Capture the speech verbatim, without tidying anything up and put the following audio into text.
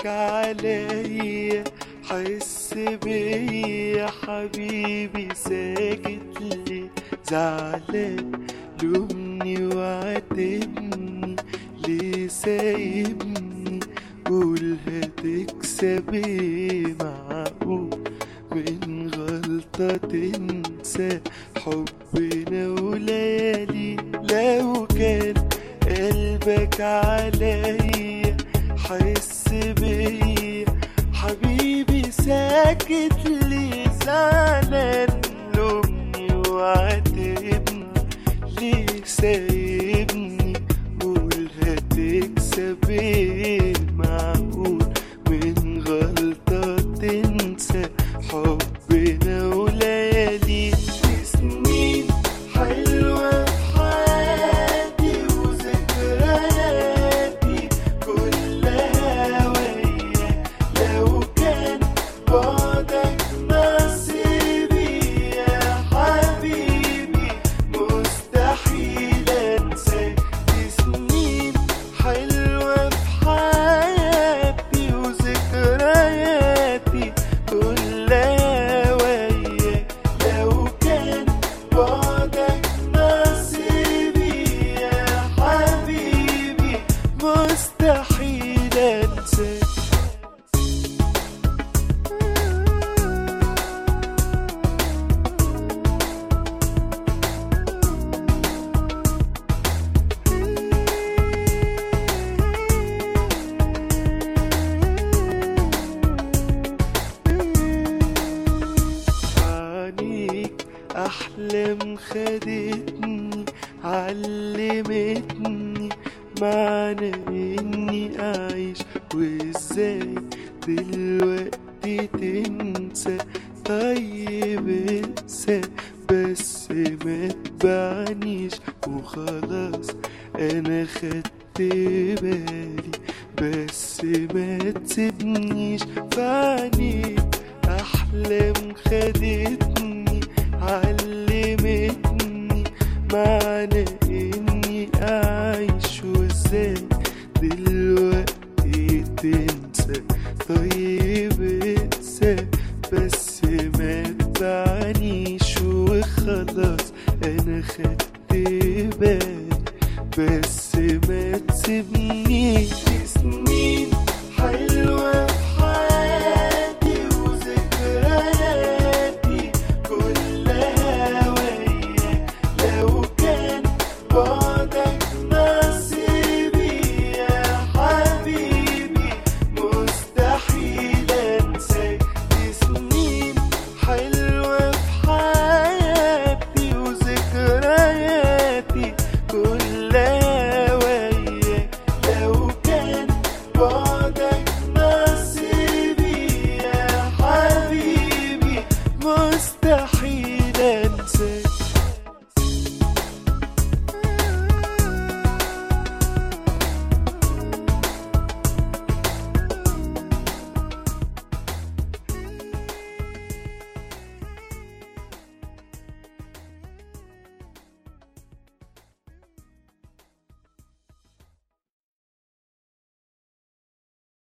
قلبك عليا حس بيا حبيبي ساكت ليه زعلان لومني وعاتبني ليه سايبني قول هتكسب ايه معقول من غلطة تنسى حبنا وليالي لو كان قلبك عليا حس بيا حبيبي ساكت ليه زعلان لومني وعاتبني ليه سايبني قول هتكسب ايه معقول من غلطة تنسى حبنا وليالي سنين حلوة في حياتي وذكرياتي كلها وياك لو كان بعدك نصيبي يا حبيبي مستحيل انساك دي سنين حلوة في حياتي وذكرياتي كلها وياك لو كان بعدك نصيبي يا حبيبي مستحيل انساك. عنيك أحلام خدتني علمتني معنى إني أعيش وإزاي دلوقتي تنسى طيب انسى بس ما تبعنيش وخلاص أنا خدت بالي بس ما تسيبنيش فعنيك أحلام خدتني علمتني معنى إني أعيش وإزاي دلوقتي تنسى طيب انسى بس ما تبعنيش وخلاص أنا خدت بالي بس ما تسيبنيش